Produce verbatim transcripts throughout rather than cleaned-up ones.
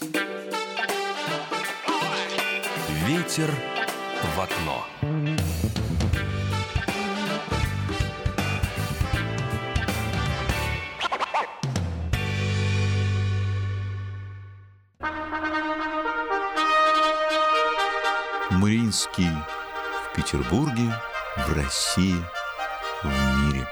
Ветер в окно. Мариинский в Петербурге, в России, в мире.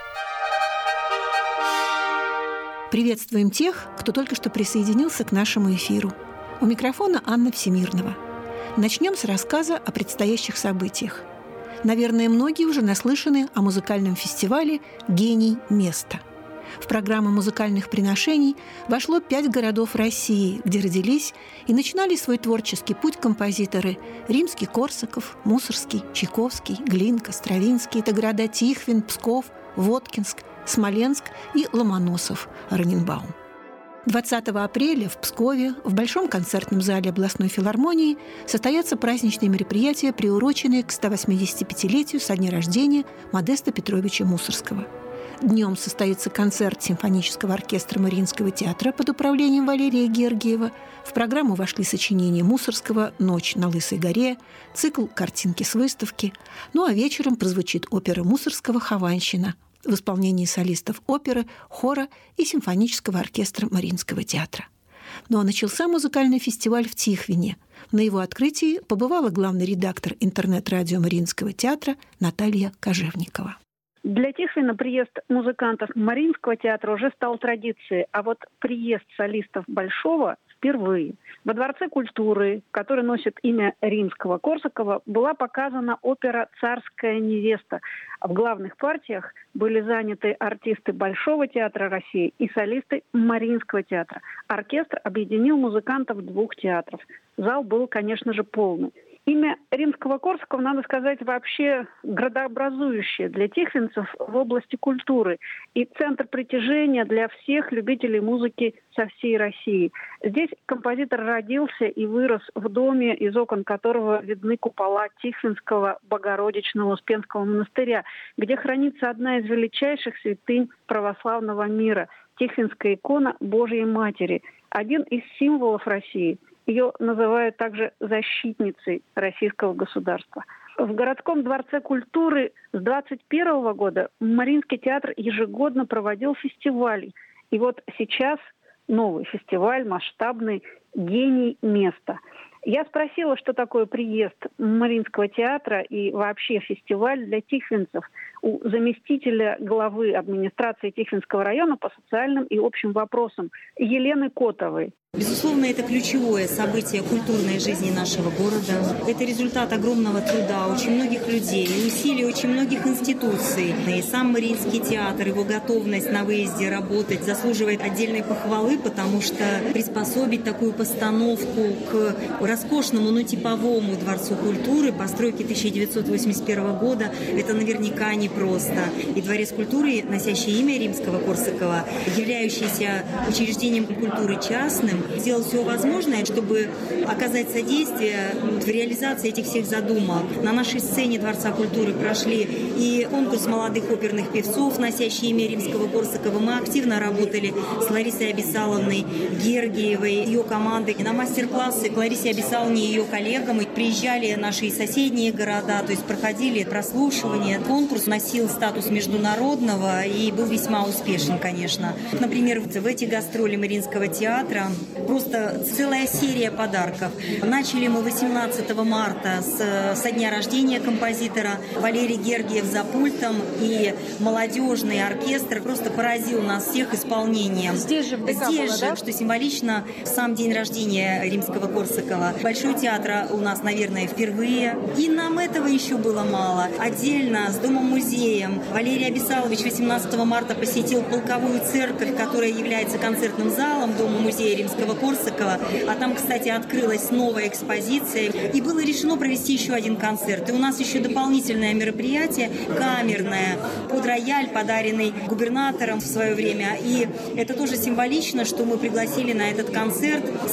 Приветствуем тех, кто только что присоединился к нашему эфиру. У микрофона Анна Всемирнова. Начнем с рассказа о предстоящих событиях. Наверное, многие уже наслышаны о музыкальном фестивале «Гений места». В программу музыкальных приношений вошло пять городов России, где родились и начинали свой творческий путь композиторы Римский-Корсаков, Мусорский, Чайковский, Глинка, Стравинский. Это города Тихвин, Псков, Воткинск, Смоленск и Ломоносов, Раненбаум. двадцатого апреля в Пскове в Большом концертном зале областной филармонии состоятся праздничные мероприятия, приуроченные к сто восьмидесятипятилетию со дня рождения Модеста Петровича Мусорского. Днем состоится концерт симфонического оркестра Мариинского театра под управлением Валерия Гергиева. В программу вошли сочинения Мусорского «Ночь на Лысой горе», цикл «Картинки с выставки». Ну а вечером прозвучит опера Мусорского «Хованщина» в исполнении солистов оперы, хора и симфонического оркестра Мариинского театра. Ну а начался музыкальный фестиваль в Тихвине. На его открытии побывала главный редактор интернет-радио Мариинского театра Наталья Кожевникова. Для Тихвина приезд музыкантов Мариинского театра уже стал традицией, а вот приезд солистов Большого впервые. Во Дворце культуры, который носит имя Римского-Корсакова, была показана опера «Царская невеста». В главных партиях были заняты артисты Большого театра России и солисты Мариинского театра. Оркестр объединил музыкантов двух театров. Зал был, конечно же, полный. Имя Римского-Корсакова, надо сказать, вообще градообразующее для тихвинцев в области культуры и центр притяжения для всех любителей музыки со всей России. Здесь композитор родился и вырос в доме, из окон которого видны купола Тихвинского Богородичного Успенского монастыря, где хранится одна из величайших святынь православного мира – Тихвинская икона Божьей Матери, один из символов России. Ее называют также защитницей российского государства. В городском дворце культуры с двадцать первого года Мариинский театр ежегодно проводил фестивали. И вот сейчас новый фестиваль, масштабный «Гений места». Я спросила, что такое приезд Мариинского театра и вообще фестиваль для тихвинцев у заместителя главы администрации Тихвинского района по социальным и общим вопросам Елены Котовой. Безусловно, это ключевое событие культурной жизни нашего города. Это результат огромного труда очень многих людей и усилий очень многих институций. И сам Мариинский театр, его готовность на выезде работать заслуживает отдельной похвалы, потому что приспособить такую постановку к роскошному, но типовому Дворцу культуры постройки тысяча девятьсот восемьдесят первого года, это наверняка непросто. И Дворец культуры, носящий имя Римского-Корсакова, являющийся учреждением культуры частным, сделал все возможное, чтобы оказать содействие в реализации этих всех задумок. На нашей сцене Дворца культуры прошли и конкурс молодых оперных певцов, носящий имя Римского-Корсакова. Мы активно работали с Ларисой Абисаловной Гергиевой, ее командой, на мастер-классы к Ларисе Абисаловне и ее коллегам. И приезжали наши соседние города, то есть проходили прослушивания. Конкурс носил статус международного и был весьма успешен, конечно. Например, в эти гастроли Мариинского театра просто целая серия подарков. Начали мы восемнадцатого марта с, со дня рождения композитора. Валерий Гергиев за пультом, и молодежный оркестр просто поразил нас всех исполнением. Здесь же, Здесь было, же, да? что символично, сам день рождения Римского-Корсакова. Большой театр у нас, наверное, впервые. И нам этого еще было мало. Отдельно с Домом-музеем Валерий Абисалович восемнадцатого марта посетил полковую церковь, которая является концертным залом Дома-музея Римского-Корсакова. А там, кстати, открылась новая экспозиция. И было решено провести еще один концерт. И у нас еще дополнительное мероприятие, камерное, под рояль, подаренный губернатором в свое время. И это тоже символично, что мы пригласили на этот концерт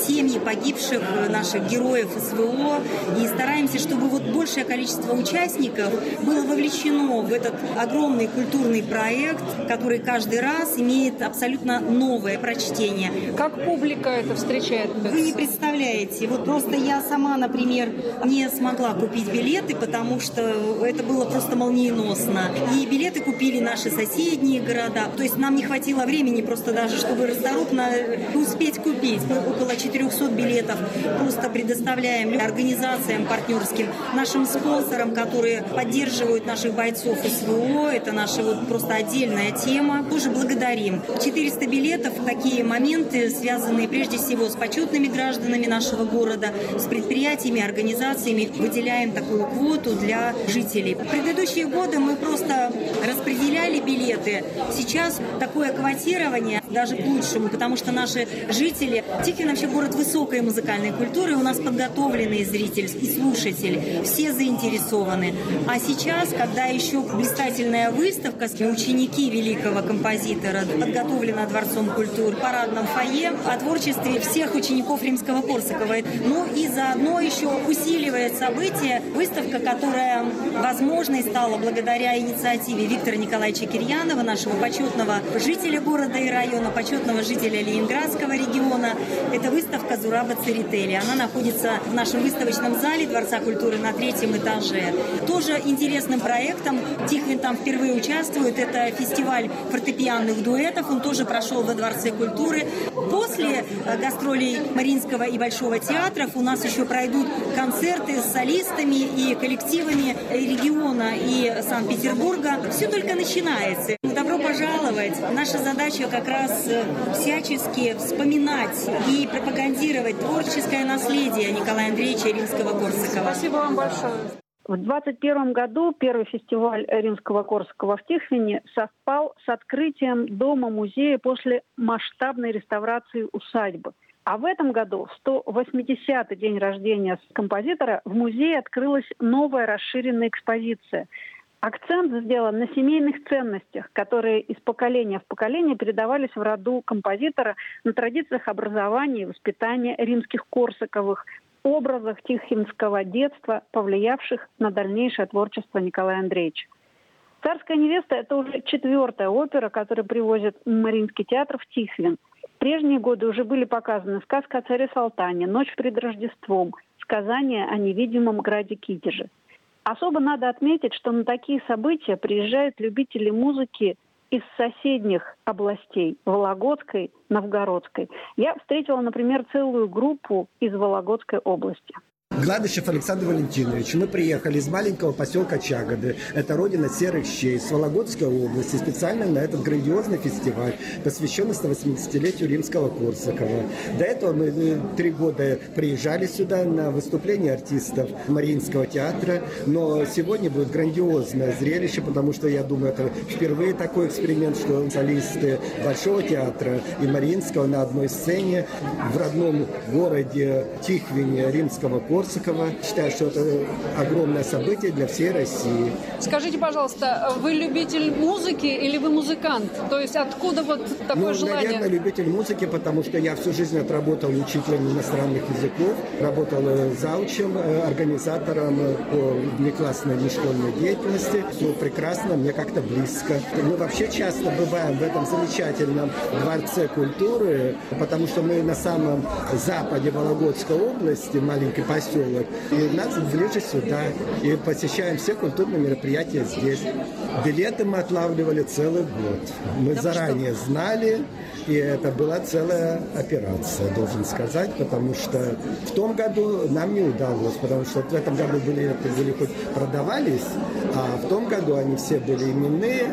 семьи погибших наших героев СВО. И стараемся, чтобы вот большее количество участников было вовлечено в этот огромный культурный проект, который каждый раз имеет абсолютно новое прочтение. Как публика это встречает? Вы не представляете. Вот просто я сама, например, не смогла купить билеты, потому что это было просто молниеносно. И билеты купили наши соседние города. То есть нам не хватило времени просто даже, чтобы расторопно успеть купить. Мы около четырехсот билетов просто предоставляем организациям партнерским, нашим спонсорам, которые поддерживают наших бойцов СВО. Это наша вот просто отдельная тема. Тоже благодарим. четыреста билетов – такие моменты, связанные прежде всего с почетными гражданами нашего города, с предприятиями, организациями. Выделяем такую квоту для жителей. В предыдущие годы мы просто распределяли билеты. Сейчас такое квотирование даже к лучшему, потому что наши жители... Тихвин вообще город высокой музыкальной культуры. У нас подготовленный зритель и слушатель. Все заинтересованы. А сейчас, когда еще блистательная выставка, ученики великого композитора, подготовлена Дворцом культуры, в парадном фойе о творчестве всех учеников Римского-Корсакова. Ну и заодно еще усиливает событие выставка, которая возможной стала благодаря инициативе Виктора Николаевича Кирьянова, нашего почетного жителя города и района, почетного жителя Ленинградского региона. Это выставка Зураба Церетели. Она находится в нашем выставочном зале Дворца культуры на третьем этаже. Тоже интересным проектом. Тихвин там впервые участвует. Это фестиваль фортепианных дуэтов. Он тоже прошел во Дворце культуры. После гастролей Мариинского и Большого театров у нас еще пройдут концерты с солистами и коллективами региона и Санкт-Петербурга. Все только начинается. Добро пожаловать. Наша задача как раз всячески вспоминать и пропагандировать творческое наследие Николая Андреевича Римского-Корсакова. Спасибо вам большое. В двадцать первом году первый фестиваль Римского-Корсакова в Тихвине совпал с открытием дома-музея после масштабной реставрации усадьбы. А в этом году, в сто восьмидесятый день рождения композитора, в музее открылась новая расширенная экспозиция. Акцент сделан на семейных ценностях, которые из поколения в поколение передавались в роду композитора, на традициях образования и воспитания римских Корсаковых, образах тихвинского детства, повлиявших на дальнейшее творчество Николая Андреевича. «Царская невеста» — это уже четвертая опера, которую привозит Мариинский театр в Тихвин. В прежние годы уже были показаны «Сказка о царе Салтане», «Ночь перед Рождеством», «Сказание о невидимом граде Китеже». Особо надо отметить, что на такие события приезжают любители музыки из соседних областей – Вологодской, Новгородской. Я встретила, например, целую группу из Вологодской области. Гладышев Александр Валентинович. Мы приехали из маленького поселка Чагоды. Это родина серых щей, с Вологодской области, специально на этот грандиозный фестиваль, посвященный сто восьмидесятилетию Римского-Корсакова. До этого мы три года приезжали сюда на выступление артистов Мариинского театра, но сегодня будет грандиозное зрелище, потому что, я думаю, это впервые такой эксперимент, что солисты Большого театра и Мариинского на одной сцене в родном городе Тихвине Римского-Корсакова. Считаю, что это огромное событие для всей России. Скажите, пожалуйста, вы любитель музыки или вы музыкант? То есть откуда вот такое ну, желание? Наверное, любитель музыки, потому что я всю жизнь отработал учителем иностранных языков, работал заучем, организатором по внеклассной нешкольной деятельности. Все прекрасно, мне как-то близко. Мы вообще часто бываем в этом замечательном Дворце культуры, потому что мы на самом западе Вологодской области, маленький поселок, и нас ближе сюда, и посещаем все культурные мероприятия здесь. Билеты мы отлавливали целый год. Мы да заранее что? знали, и это была целая операция, должен сказать, потому что в том году нам не удалось, потому что в этом году билеты были хоть продавались, а в том году они все были именные,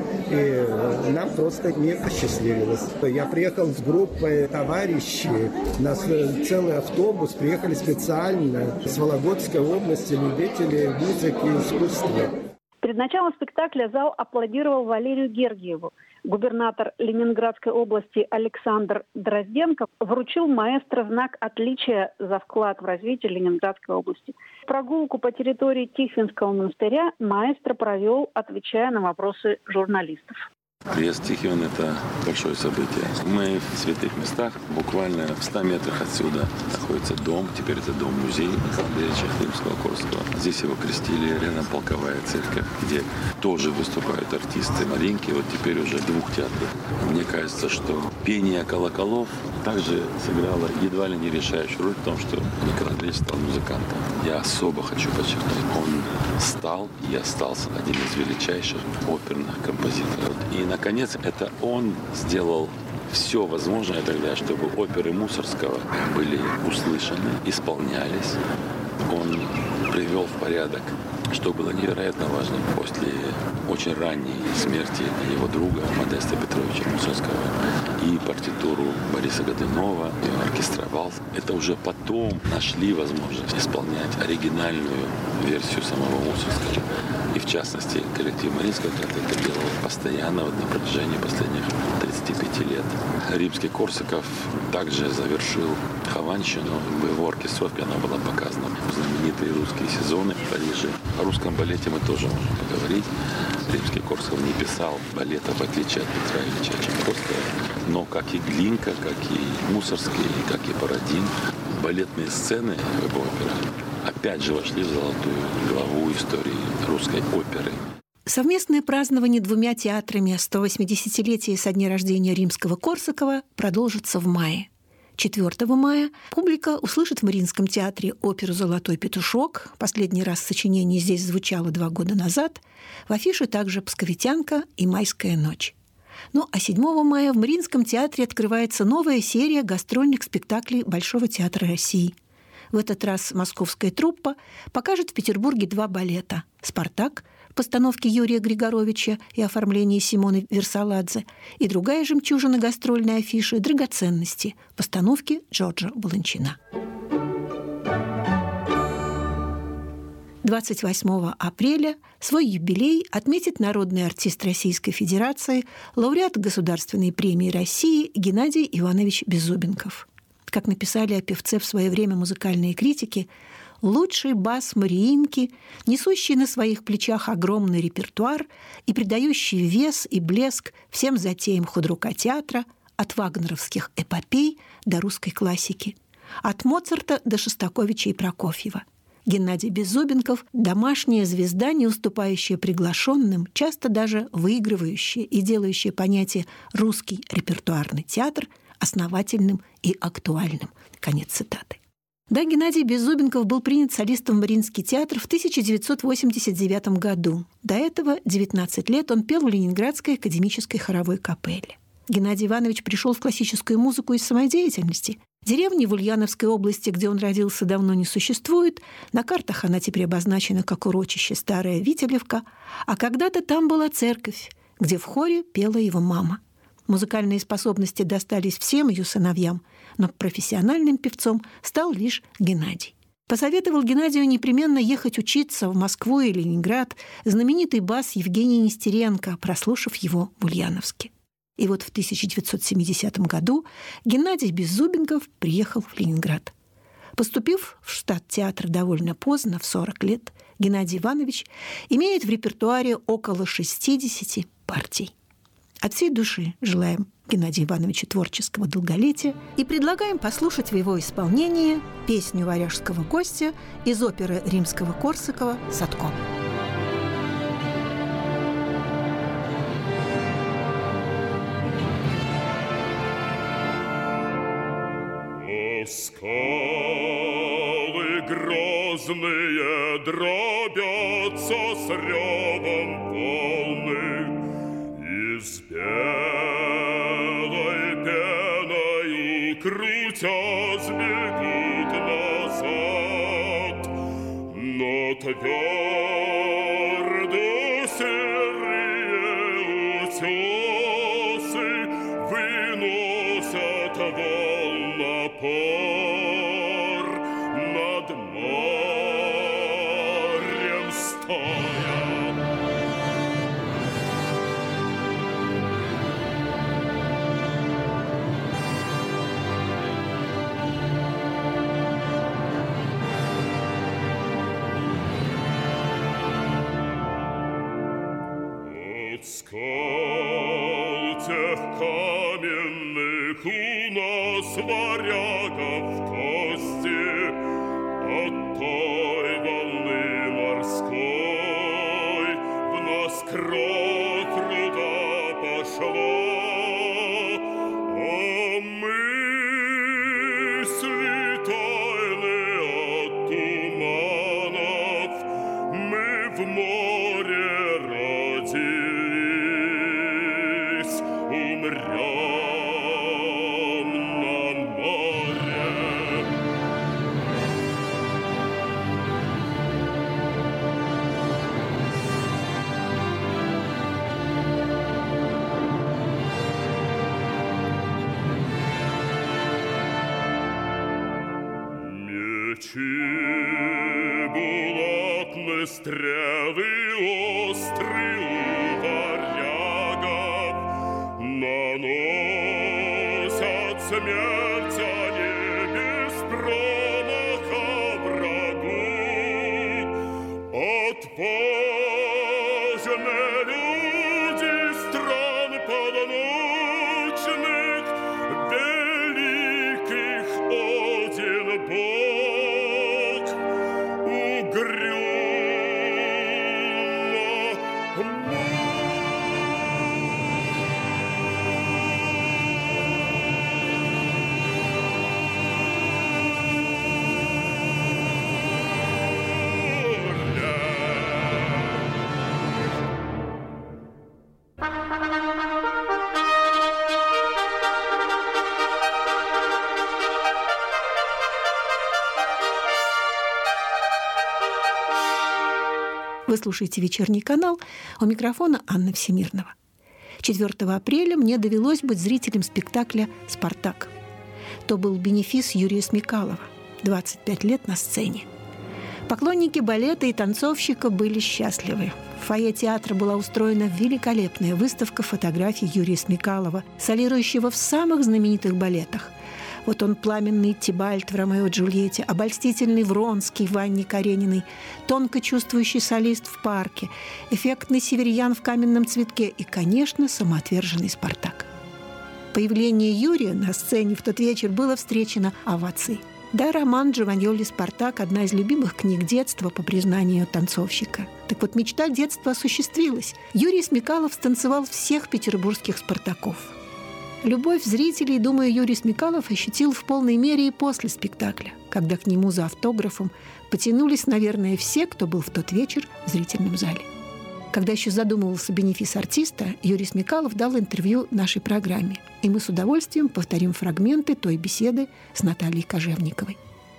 и нам просто не посчастливилось. Я приехал с группой товарищей, у нас целый автобус, приехали специально с Вологодской области любители музыки и искусства. Перед началом спектакля зал аплодировал Валерию Гергиеву. Губернатор Ленинградской области Александр Дрозденко вручил маэстро знак отличия за вклад в развитие Ленинградской области. Прогулку по территории Тихвинского монастыря маэстро провел, отвечая на вопросы журналистов. Приезд Тихвин – это большое событие. Мы в святых местах, буквально в ста метрах отсюда находится дом, теперь это дом-музей Андрея Римского-Корсакова. Здесь его крестили, рядом полковая церковь, где тоже выступают артисты Маринки, вот теперь уже двух театров. Мне кажется, что пение колоколов также сыграло едва ли не решающую роль в том, что Николай Андреевич стал музыкантом. Я особо хочу подчеркнуть, он стал и остался один из величайших оперных композиторов. И, наконец, это он сделал все возможное тогда, чтобы оперы Мусоргского были услышаны, исполнялись. Он привел в порядок, что было невероятно важно после очень ранней смерти его друга Модеста Петровича Мусоргского, и партитуру Бориса Годунова, и оркестровал. Это уже потом нашли возможность исполнять оригинальную версию самого Мусоргского. И в частности, коллектив Мариинского театра это делал постоянно на протяжении последних тридцати пяти лет. Римский-Корсаков также завершил Хованщину. В его оркестровке она была показана. Знаменитые русские сезоны в Париже. О русском балете мы тоже можем поговорить. Римский-Корсаков не писал балета, в отличие от Петра Ильича Чайковского. Но как и Глинка, как и Мусоргский, как и Бородин, балетные сцены в его операх опять же вошли в золотую главу истории русской оперы. Совместное празднование двумя театрами сто восьмидесятилетия со дня рождения Римского-Корсакова продолжится в мае. четвёртого мая публика услышит в Мариинском театре оперу «Золотой петушок». Последний раз сочинение здесь звучало два года назад. В афише также «Псковитянка» и «Майская ночь». Ну а седьмого мая в Мариинском театре открывается новая серия гастрольных спектаклей Большого театра России. В этот раз московская труппа покажет в Петербурге два балета «Спартак» в постановке Юрия Григоровича и оформлении Симоны Версаладзе, и другая жемчужина гастрольной афиши «Драгоценности» в постановке Джорджа Баланчина. двадцать восьмого апреля свой юбилей отметит народный артист Российской Федерации, лауреат Государственной премии России Геннадий Иванович Беззубенков. Как написали о певце в свое время музыкальные критики, лучший бас Мариинки, несущий на своих плечах огромный репертуар и придающий вес и блеск всем затеям худрука театра, от вагнеровских эпопей до русской классики, от Моцарта до Шостаковича и Прокофьева. Геннадий Беззубенков – домашняя звезда, не уступающая приглашенным, часто даже выигрывающая и делающая понятие «русский репертуарный театр» основательным и актуальным. Конец цитаты. Да, Геннадий Беззубенков был принят солистом в Мариинский театр в тысяча девятьсот восемьдесят девятом году. До этого девятнадцать лет он пел в Ленинградской академической хоровой капелле. Геннадий Иванович пришел в классическую музыку из самодеятельности. Деревни в Ульяновской области, где он родился, давно не существует. На картах она теперь обозначена как урочище Старая Вителевка. А когда-то там была церковь, где в хоре пела его мама. Музыкальные способности достались всем ее сыновьям, но профессиональным певцом стал лишь Геннадий. Посоветовал Геннадию непременно ехать учиться в Москву и Ленинград знаменитый бас Евгений Нестеренко, прослушав его в Ульяновске. И вот в тысяча девятьсот семидесятом году Геннадий Беззубенков приехал в Ленинград. Поступив в штат театра довольно поздно, в сорок лет, Геннадий Иванович имеет в репертуаре около шестидесяти партий. От всей души желаем Геннадию Ивановичу творческого долголетия и предлагаем послушать в его исполнении песню «Варяжского гостя» из оперы Римского-Корсакова «Садко». Скалы грозные дробятся с ревом полным, из белой пеной крутясь бегут назад, но твердо серые утесы выносят волн напор над морем стоя. тех каменных у нас варягов кости, от той волны морской в нас кровь руда пошла. А мысли тайны от туманов мы в море родились, умрем на море. Мечи, булатные стрелы острые у варягов наносят смерть они без промаха врагу. Отважные люди стран полночных, великих один Бог угрюмо. Вы слушаете «Вечерний канал», у микрофона Анна Всемирнова. четвёртого апреля мне довелось быть зрителем спектакля «Спартак». То был бенефис Юрия Смекалова, двадцать пять лет на сцене. Поклонники балета и танцовщика были счастливы. В фойе театра была устроена великолепная выставка фотографий Юрия Смекалова, солирующего в самых знаменитых балетах. Вот он, пламенный Тибальт в «Ромео и Джульетте», обольстительный Вронский в «Анне Карениной», тонко чувствующий солист в «Парке», эффектный северьян в «Каменном цветке» и, конечно, самоотверженный Спартак. Появление Юрия на сцене в тот вечер было встречено овацией. Да, роман Джованьоли «Спартак» – одна из любимых книг детства, по признанию танцовщика. Так вот, мечта детства осуществилась. Юрий Смекалов станцевал всех петербургских «Спартаков». Любовь зрителей, думаю, Юрий Смекалов ощутил в полной мере и после спектакля, когда к нему за автографом потянулись, наверное, все, кто был в тот вечер в зрительном зале. Когда еще задумывался бенефис артиста, Юрий Смекалов дал интервью нашей программе, и мы с удовольствием повторим фрагменты той беседы с Натальей Кожевниковой.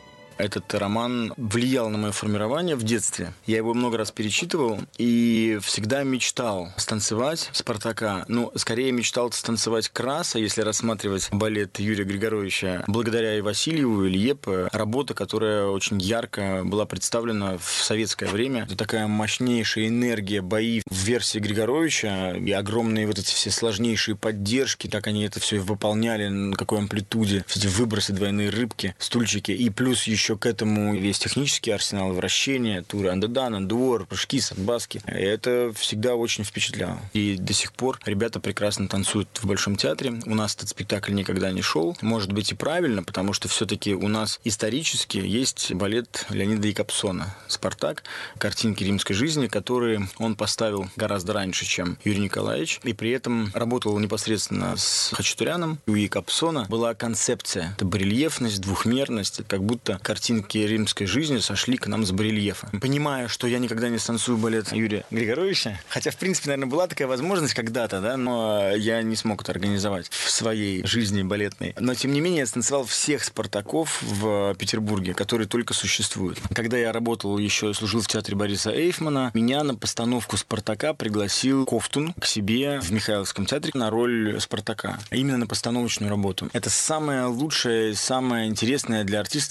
Этот роман влиял на мое формирование в детстве. Я его много раз перечитывал и всегда мечтал станцевать «Спартака». Ну, скорее мечтал станцевать Краса, если рассматривать балет Юрия Григоровича. Благодаря и Васильеву, и Льепе. Работа, которая очень ярко была представлена в советское время. Это такая мощнейшая энергия, бои в версии Григоровича и огромные вот эти все сложнейшие поддержки. Так они это все выполняли, на какой амплитуде. Все эти выбросы, двойные рыбки, стульчики. И плюс еще к этому весь технический арсенал вращения, туры андедан, андуор, прыжки, садбаски. И это всегда очень впечатляло. И до сих пор ребята прекрасно танцуют в Большом театре. У нас этот спектакль никогда не шел. Может быть и правильно, потому что все-таки у нас исторически есть балет Леонида Якобсона «Спартак», картинки римской жизни, которые он поставил гораздо раньше, чем Юрий Николаевич. И при этом работал непосредственно с Хачатуряном. У Якобсона была концепция. Это барельефность, двухмерность. Это как будто картинки римской жизни сошли к нам с барельефа. Понимая, что я никогда не станцую балет Юрия Григоровича, хотя, в принципе, наверное, была такая возможность когда-то, да, но я не смог это организовать в своей жизни балетной. Но, тем не менее, я станцевал всех «Спартаков» в Петербурге, которые только существуют. Когда я работал еще, служил в театре Бориса Эйфмана, меня на постановку «Спартака» пригласил Ковтун к себе в Михайловском театре на роль «Спартака». Именно на постановочную работу. Это самое лучшее, самое интересное для артиста, что вообще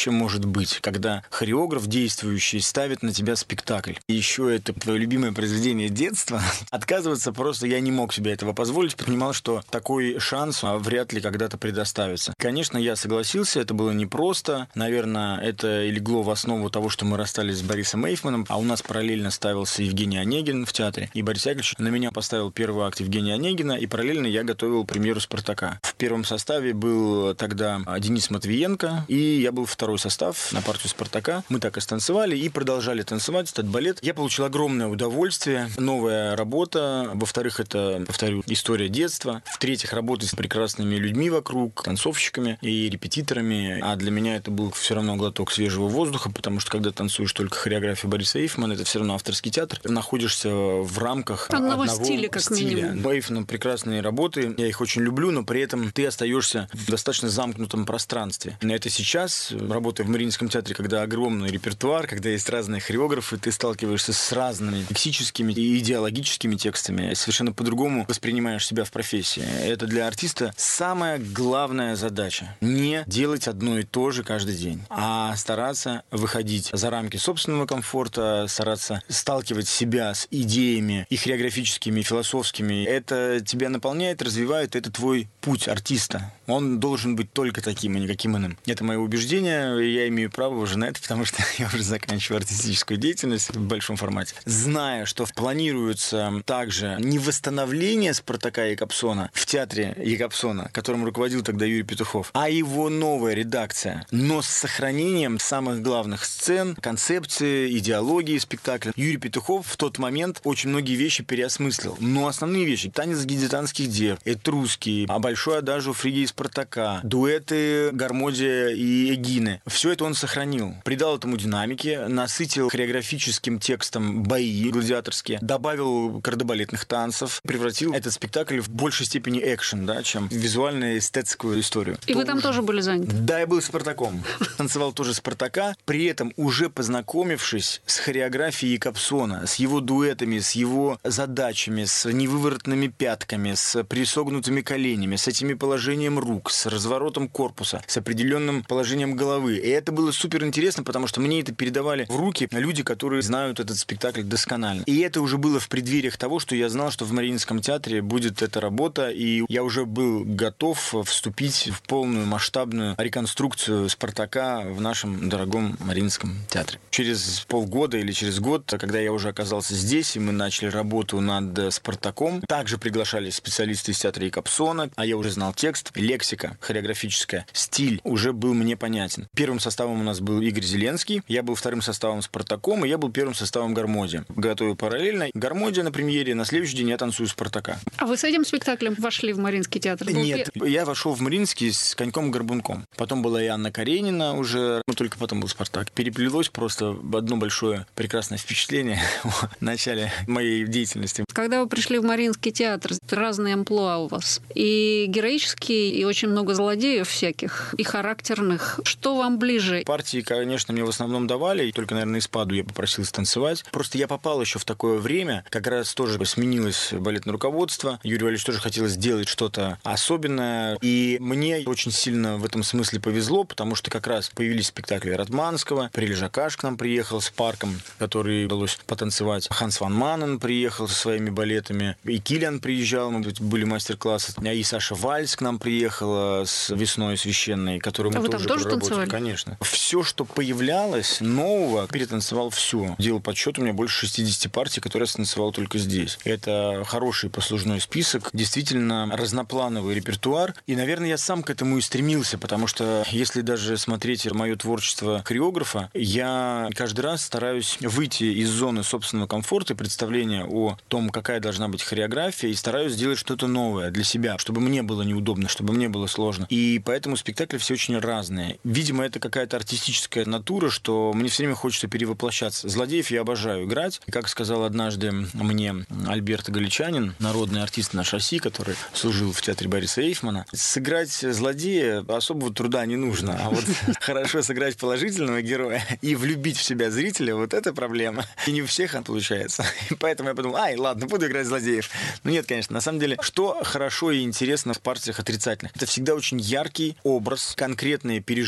вообще может быть, когда хореограф действующий ставит на тебя спектакль. И еще это твое любимое произведение детства. Отказываться просто я не мог себе этого позволить, понимал, что такой шанс вряд ли когда-то предоставится. Конечно, я согласился, это было непросто. Наверное, это и легло в основу того, что мы расстались с Борисом Эйфманом, а у нас параллельно ставился Евгений Онегин в театре. И Борис Яковлевич на меня поставил первый акт Евгения Онегина, и параллельно я готовил премьеру «Спартака». В первом составе был тогда Денис Матвиенко, и я был второй состав на партию «Спартака». Мы так и станцевали и продолжали танцевать, стать балет. Я получил огромное удовольствие, новая работа. Во-вторых, это, повторю, история детства. В-третьих, работать с прекрасными людьми вокруг, танцовщиками и репетиторами. А для меня это был все равно глоток свежего воздуха, потому что когда танцуешь только хореографию Бориса Эйфмана, это все равно авторский театр. Находишься в рамках одного, одного стиля, как стиля. минимум. Эйфман прекрасные работы, я их очень люблю, но при этом ты остаешься в достаточно замкнутом пространстве. И это сейчас, работая в Мариинском театре, когда огромный репертуар, когда есть разные хореографы, ты сталкиваешься с разными лексическими и идеологическими текстами, совершенно по-другому воспринимаешь себя в профессии. Это для артиста самая главная задача. Не делать одно и то же каждый день, а стараться выходить за рамки собственного комфорта, стараться сталкивать себя с идеями и хореографическими, и философскими. Это тебя наполняет, развивает, это твой путь артиста. Он должен быть только таким, а не каким иным. Это мое убеждение, и я имею право уже на это, потому что я уже заканчиваю артистическую деятельность в большом формате. Зная, что планируется также не восстановление «Спартака» Якобсона в театре Якобсона, которым руководил тогда Юрий Петухов, а его новая редакция, но с сохранением самых главных сцен, концепции, идеологии спектакля. Юрий Петухов в тот момент очень многие вещи переосмыслил. Но основные вещи — танец гедитанских дев, этрусский, а большой адажу Фриги и Спартака, дуэты Гармодия и Эгины. Все это он сохранил. Придал этому динамики, насытил хореографическим текстом бои гладиаторские, добавил кардебалетных танцев, превратил этот спектакль в большей степени экшен, да, чем визуально-эстетскую историю. И То вы там уже... тоже были заняты? Да, я был Спартаком. Танцевал тоже Спартака, при этом уже познакомившись с хореографией Якобсона, с его дуэтами, с его задачами, с невыворотными пятками, с присогнутыми коленями, с этими положением рук, с разворотом корпуса, с определенным положением головы. И это было супер интересно, потому что мне это передавали в руки люди, которые знают этот спектакль досконально. И это уже было в преддвериях того, что я знал, что в Мариинском театре будет эта работа, и я уже был готов вступить в полную масштабную реконструкцию «Спартака» в нашем дорогом Мариинском театре. Через полгода или через год, когда я уже оказался здесь, и мы начали работу над «Спартаком», также приглашались специалисты из театра Якобсона, а я уже знал текст, лексика хореографическая, стиль уже был мне понятен. Первым составом у нас был Игорь Зеленский, я был вторым составом «Спартаком», и я был первым составом «Гармодия». Готовил параллельно «Гармодия» на премьере, на следующий день я танцую «Спартака». А вы с этим спектаклем вошли в Мариинский театр? Был Нет, пер... я вошел в Мариинский с Коньком-Горбунком. Потом была и Анна Каренина уже, но только потом был «Спартак». Переплелось просто одно большое прекрасное впечатление в начале моей деятельности. Когда вы пришли в Мариинский театр, разные амплуа у вас. И героические, и очень много злодеев всяких, и характерных. Что вам ближе? Партии, конечно, мне в основном давали, и только, наверное, из ПАДу я попросил станцевать. Просто я попал еще в такое время, как раз тоже сменилось балетное руководство. Юрию Валерьевичу тоже хотелось сделать что-то особенное. И мне очень сильно в этом смысле повезло, потому что как раз появились спектакли Радманского, Прилежакаш к нам приехал с парком, который удалось потанцевать. Ханс ван Манен приехал со своими балетами. И Киллиан приезжал, мы были мастер-классы. И Саша Вальс к нам приехала с «Весной священной», которую мы а вы тоже там тоже проработали. танцевали? Конечно. Все, что появлялось нового, перетанцевал все. Делал подсчет, у меня больше шестьдесят партий, которые я станцевал только здесь. Это хороший послужной список, действительно разноплановый репертуар. И, наверное, я сам к этому и стремился, потому что если даже смотреть мое творчество хореографа, я каждый раз стараюсь выйти из зоны собственного комфорта и представления о том, какая должна быть хореография, и стараюсь сделать что-то новое для себя, чтобы мне было неудобно, чтобы мне было сложно. И поэтому спектакли все очень разные. Видимо, это какая-то артистическая натура, что мне все время хочется перевоплощаться. Злодеев я обожаю играть. И как сказал однажды мне Альберт Галичанин, народный артист нашей России, который служил в театре Бориса Эйфмана, сыграть злодея особого труда не нужно. А вот хорошо сыграть положительного героя и влюбить в себя зрителя, вот это проблема. И не у всех это получается. И поэтому я подумал, ай, ладно, буду играть злодеев. Ну нет, конечно. На самом деле, что хорошо и интересно в партиях отрицательных? Это всегда очень яркий образ, конкретные переживания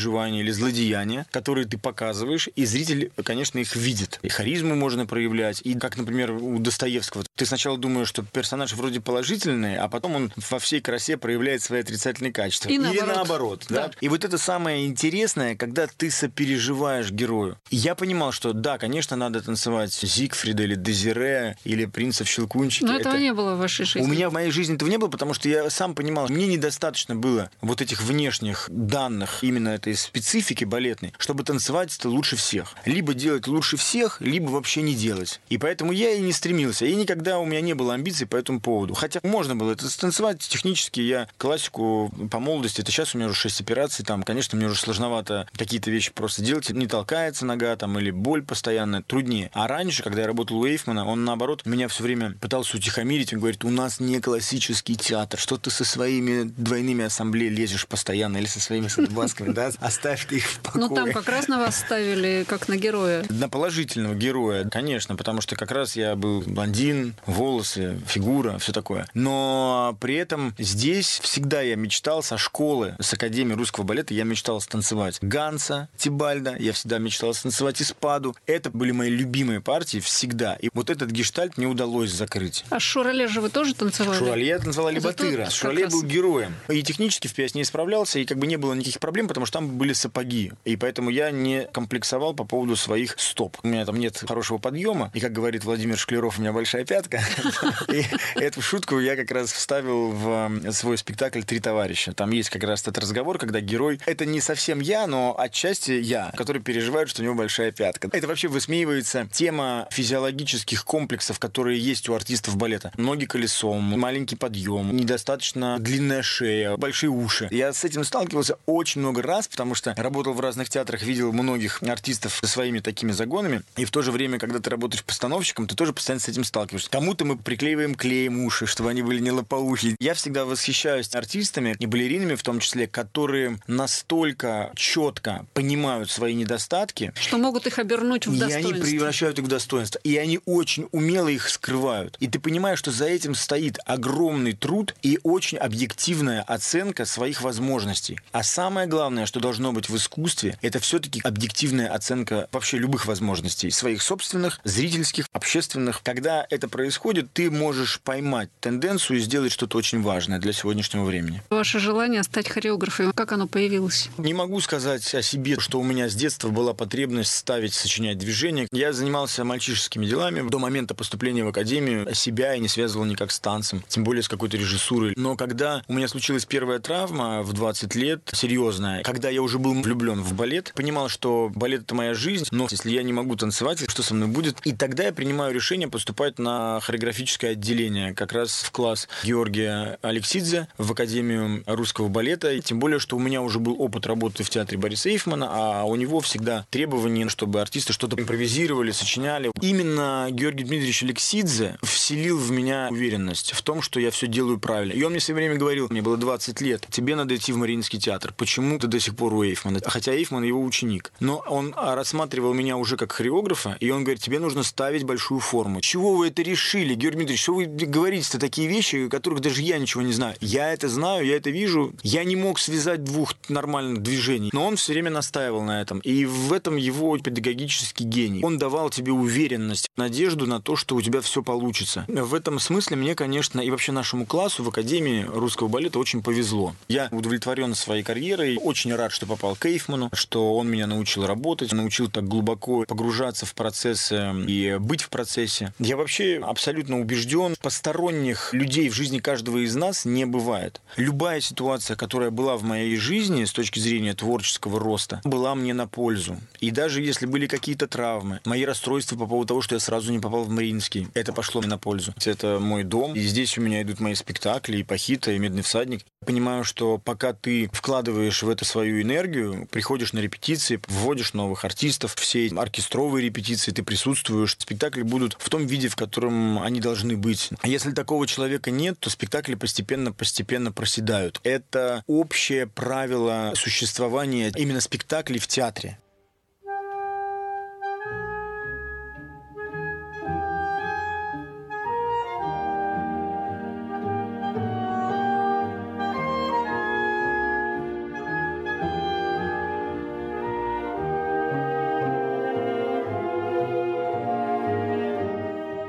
или злодеяния, которые ты показываешь, и зритель, конечно, их видит. И харизму можно проявлять, и как, например, у Достоевского. Ты сначала думаешь, что персонаж вроде положительный, а потом он во всей красе проявляет свои отрицательные качества. И или наоборот. наоборот. Да? Да. И вот это самое интересное, когда ты сопереживаешь герою. И я понимал, что да, конечно, надо танцевать Зигфрида или Дезире, или принца в Щелкунчике. Но этого Это... не было в вашей жизни. У меня в моей жизни этого не было, потому что я сам понимал, мне недостаточно было вот этих внешних данных, именно этой специфики балетной, чтобы танцевать это лучше всех. Либо делать лучше всех, либо вообще не делать. И поэтому я и не стремился. И никогда у меня не было амбиций по этому поводу. Хотя можно было это станцевать технически. Я классику по молодости, это сейчас у меня уже шесть операций, там, конечно, мне уже сложновато какие-то вещи просто делать. Не толкается нога, там, или боль постоянная, труднее. А раньше, когда я работал у Эйфмана, он, наоборот, меня все время пытался утихомирить. Он говорит, у нас не классический театр. Что ты со своими двойными ассамблеей лезешь постоянно, или со своими садбасками, да? Оставь ты их в покое. Ну, там как раз на вас ставили как на героя. На положительного героя, конечно, потому что как раз я был блондин, волосы, фигура, все такое. Но при этом здесь всегда я мечтал со школы, с Академии русского балета, я мечтал станцевать Ганса, Тибальда, я всегда мечтал станцевать Испаду. Это были мои любимые партии всегда. И вот этот гештальт не удалось закрыть. А Шурале же вы тоже танцевали? Шурале я танцевал Батыра. Шурале раз. был героем. И технически в пиасе не справлялся, и как бы не было никаких проблем, потому что там были сапоги. И поэтому я не комплексовал по поводу своих стоп. У меня там нет хорошего подъема. И, как говорит Владимир Шкляров, у меня большая пятка. И эту шутку я как раз вставил в свой спектакль «Три товарища». Там есть как раз этот разговор, когда герой... Это не совсем я, но отчасти я, который переживает, что у него большая пятка. Это вообще высмеивается тема физиологических комплексов, которые есть у артистов балета. Ноги колесом, маленький подъем, недостаточно длинная шея, большие уши. Я с этим сталкивался очень много раз, потому что работал в разных театрах, видел многих артистов со своими такими загонами. И в то же время, когда ты работаешь постановщиком, ты тоже постоянно с этим сталкиваешься. Кому-то мы приклеиваем клеем уши, чтобы они были не лопоухие. Я всегда восхищаюсь артистами и балеринами в том числе, которые настолько четко понимают свои недостатки, что могут их обернуть в и достоинство. они превращают их в достоинство. И они очень умело их скрывают. И ты понимаешь, что за этим стоит огромный труд и очень объективная оценка своих возможностей. А самое главное, что должно быть в искусстве, это все-таки объективная оценка вообще любых возможностей. Своих собственных, зрительских, общественных. Когда это происходит, ты можешь поймать тенденцию и сделать что-то очень важное для сегодняшнего времени. Ваше желание стать хореографом, как оно появилось? Не могу сказать о себе, что у меня с детства была потребность ставить, сочинять движения. Я занимался мальчишескими делами до момента поступления в академию. Себя я не связывал никак с танцем, тем более с какой-то режиссурой. Но когда у меня случилась первая травма в двадцать лет, серьезная, когда я уже был влюблен в балет, понимал, что балет — это моя жизнь, но если я не могу танцевать, что со мной будет? И тогда я принимаю решение поступать на хореографическое отделение, как раз в класс Георгия Алексидзе в Академию русского балета. И тем более, что у меня уже был опыт работы в театре Бориса Эйфмана, а у него всегда требования, чтобы артисты что-то импровизировали, сочиняли. Именно Георгий Дмитриевич Алексидзе вселил в меня уверенность в том, что я все делаю правильно. И он мне все время говорил, мне было двадцать лет, тебе надо идти в Мариинский театр. Почему ты до сих пор у Эйфмана? Хотя Эйфман его ученик. Но он рассматривал меня уже как хореографа, и он говорит, тебе нужно ставить большую форму. Чего вы это решили, Георгий Дмитриевич? Что вы говорите-то такие вещи, о которых даже я ничего не знаю? Я это знаю, я это вижу. Я не мог связать двух нормальных движений. Но он все время настаивал на этом. И в этом его педагогический гений. Он давал тебе уверенность, надежду на то, что у тебя все получится. В этом смысле мне, конечно, и вообще нашему классу в Академии русского балета очень повезло. Я удовлетворен своей карьерой, очень рад, что попал к Эйфману, что он меня научил работать, научил так глубоко погружаться в процессы и быть в процессе. Я вообще абсолютно убежден, посторонних людей в жизни каждого из нас не бывает. Любая ситуация, которая была в моей жизни с точки зрения творческого роста, была мне на пользу. И даже если были какие-то травмы, мои расстройства по поводу того, что я сразу не попал в Мариинский, это пошло мне на пользу. Это мой дом, и здесь у меня идут мои спектакли, и «Пахита», и «Медный всадник». Понимаю, что пока ты вкладываешь в это свою энергию, приходишь на репетиции, вводишь новых артистов, все оркестровые репетиции, ты присутствуешь, спектакли будут в том виде, в котором они должны быть. А если такого человека нет, то спектакли постепенно-постепенно проседают. Это общее правило существования именно спектаклей в театре.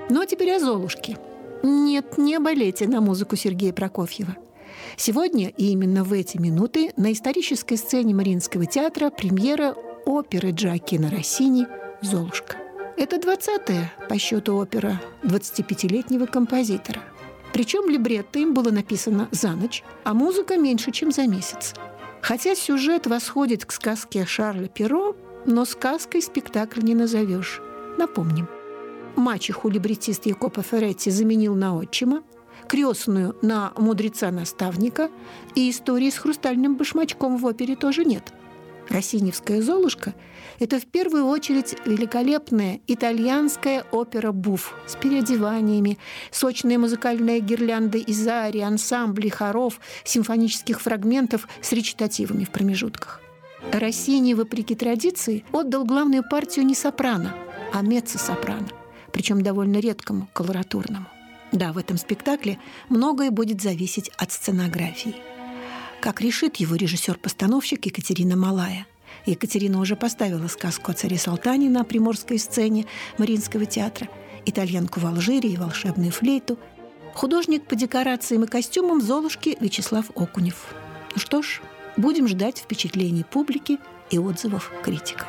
Ну а теперь о «Золушке». Нет, не о балете на музыку Сергея Прокофьева. Сегодня, и именно в эти минуты, на исторической сцене Мариинского театра премьера оперы Джоаккино Россини «Золушка». Это двадцатая по счету опера двадцатипятилетнего композитора. Причем либретто им было написано за ночь, а музыка меньше, чем за месяц. Хотя сюжет восходит к сказке Шарля Перро, но сказкой спектакль не назовешь. Напомним. Мачеху либретист Якопо Феретти заменил на отчима, крестную на мудреца-наставника, и истории с хрустальным башмачком в опере тоже нет. Россиневская «Золушка» — это в первую очередь великолепная итальянская опера буфф с переодеваниями, сочная музыкальная гирлянда из арий, ансамблей, хоров, симфонических фрагментов с речитативами в промежутках. Россини, вопреки традиции, отдал главную партию не сопрано, а меццо-сопрано, причем довольно редкому, колоратурному. Да, в этом спектакле многое будет зависеть от сценографии. Как решит его режиссер-постановщик Екатерина Малая. Екатерина уже поставила сказку о царе Салтане на приморской сцене Мариинского театра, итальянку в Алжире и волшебную флейту. Художник по декорациям и костюмам «Золушки» Вячеслав Окунев. Ну что ж, будем ждать впечатлений публики и отзывов критиков.